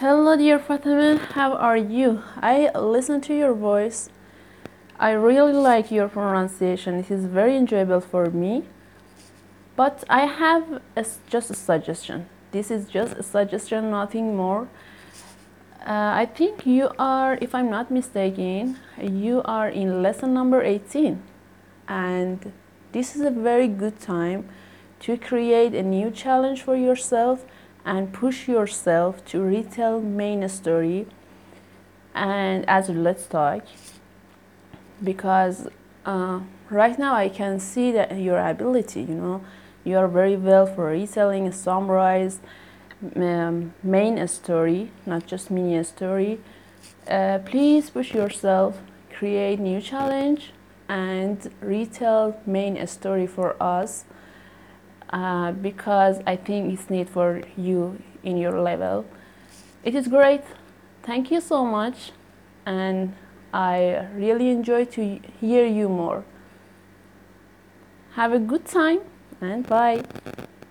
Hello, dear Fatima. How are you? I listen to your voice. I really like your pronunciation. It is very enjoyable for me. But I have just a suggestion. This is just a suggestion, nothing more. I think you are, if I'm not mistaken, you are in lesson number 18. And this is a very good time to create a new challenge for yourself and push yourself to retell main story. And as let's talk, because right now I can see that your ability, you are very well for retelling a summarized main story, not just mini story. Please push yourself, create new challenge, and retell main story for us, because I think it's need for you in your level. It is great. Thank you so much, and I really enjoy to hear you more. Have a good time and bye.